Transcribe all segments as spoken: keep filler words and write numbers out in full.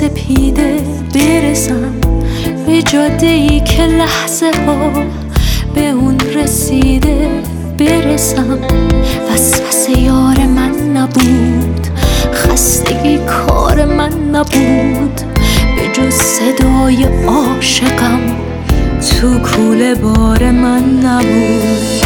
سپیده برسم به جاده ای که لحظه ها به اون رسیده برسم. وسوسه یار من نبود، خستگی کار من نبود، به جز صدای عاشقم تو کوله بار من نبود.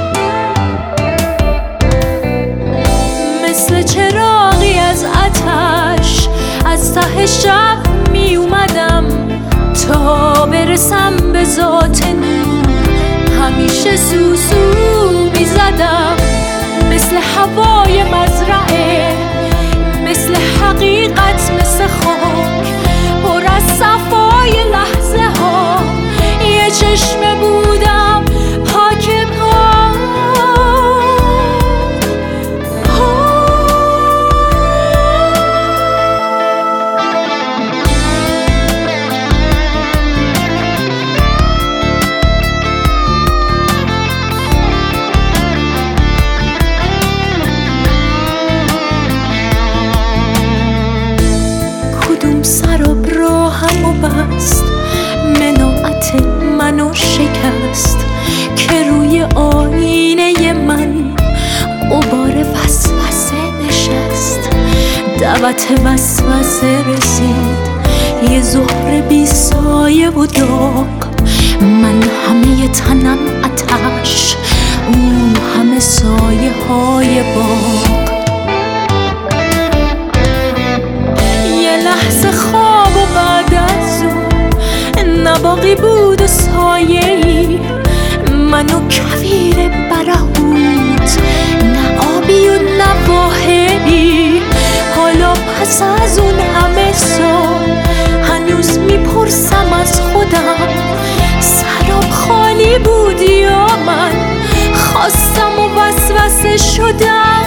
مثل چراغی از آتش از ته شب می اومدم تا برسم به ذات نور. همیشه سوسو می زدم مثل هوای مزرعه، مثل حقیقت، مثل خاک پر از صفای لحظه ها. یه چشمه بودم پاک پاک. سراب راهم و بست، مناعت منو شکست که روی آینه من غبار وسوسه نشست. دعوت وسوسه رسید، یه ظهر بی سایه و داغ. من همه تنم آتش، اون همه سایه های باغ. لحظه خواب و بعد از اون نباقی بود و سایه‌ای. منو کویر برهوت، نه آبی و نه واهی. حالا پس از اون همه سال هنوز میپرسم از خودم، سراب خالی بود یا من خواستم و وسوسه شدم.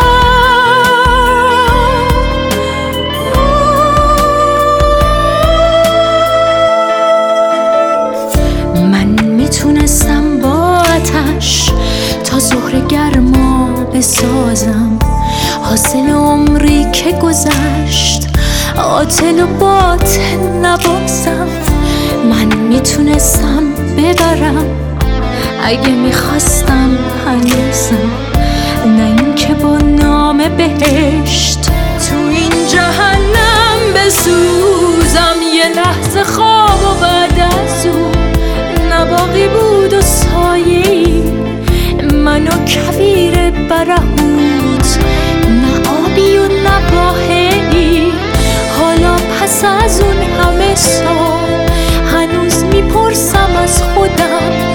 میتونستم با آتش تا ظهر گرما بسازم، حاصل عمری که گذشت عاطل و باطل نبازم. من میتونستم ببرم اگه میخواستم هنوزم، نه اینکه با نام بهشت تو این جهنم بسوزم. یه لحظه خواب و بعد از اون نباقی بود و سایه‌ای. منو کویر برهوت، نه آبی و نه واهی. حالا پس از اون همه سال هنوز میپرسم از خودم،